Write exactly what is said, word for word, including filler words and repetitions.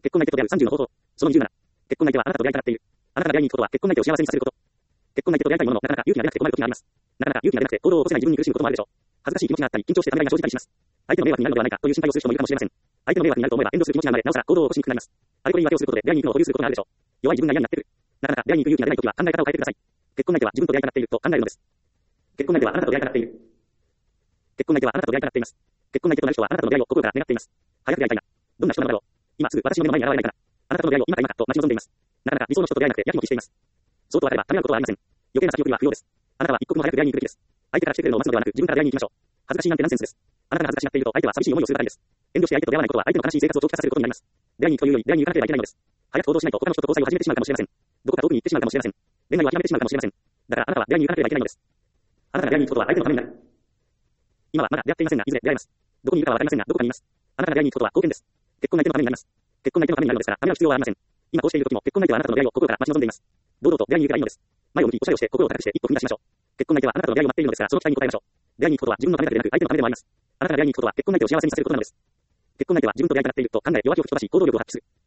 結婚相手と出会うさんじゅうの方法。そのにじゅうなな。結婚相手はあなたと出会いたがっている。あなたが出会いに行くことは結婚相手を幸せにさせること。結婚相手と出会いたいものの、なかなか勇気が出なくて困る時があります。なかなか勇気が出なくて行動を起こせない自分に苦しむこともあるでしょう。恥ずかしい気持ちがあったり、緊張してためらいが生じたりします。相手の迷惑になるのではないかという心配をする人もいるかもしれません。相手の迷惑になると思えば遠慮する気持ちが生まれ、なおさら行動を起こしにくくなります。あれこれ言い訳をすることで出会いに行くのを保留することがあるでしょう。弱い自分が嫌になってくる。なかなか出会いに行く勇気が出ないときは考え方を変えてください。結婚相手は自分と出会いたがっていると考えるのです。結婚相手はあなたと出会いたがっている。結婚相手はあなたと出会いたがっています。結婚相手となる人はあなたとの出会いを心から願っています。早く出会いたいな。どんな人なのだろう。今すぐ私の目の前に現れないかな。あなたとの出会いを今か今かと待ち望んでいます。なかなか理想の人と出会えなくてやきもきしています。そうと分かればためらうことはありません。余計な先送りは不要です。あなたは一刻も早く出会いに行くべきです。相手から来てくれるのを待つのではなく自分から出会いに行きましょう。恥ずかしいなんてナンセンスです。あなたが恥ずかしがっていると相手は寂しい思いをするからです。遠慮して相手と出会わないことは相手の悲しい生活を長期化させることになります。出会いに行くというより出会いに行かなければいけないのです。早く行動しないと他の人と交際を始めてしまうかもしれません。どこか遠くに行ってしまうかもしれません。恋愛を諦めてしまうかもしれません。だからあなたは出会いに行かなければいけないのです。あなたが出会いに行くことは相手のためになる。今はまだ出会っていませんが、いずれ出会います。どこにいるかはわかりませんが、どこかにいます。あなたが出会いに行くことは貢献です。結婚相手のためになります。結婚相手のためになるのですから、ためらう必要はありません。今こうしている時も結婚相手はあなたの出会いを心から待ち望んでいます。堂々と出会いに行けばいいのです。前を向き、おしゃれをして心を高くして一歩踏み出しましょう。結婚相手はあなたの出会いを待っているのですから、その期待に応えましょう。出会いに行くことは自分のためだけでなく相手のためでもあります。あなたが出会いに行くことは結婚相手を幸せにさせることなのです。結婚相手は自分と出会いたがっていると考え、弱気を吹き飛ばし、行動力を発揮する。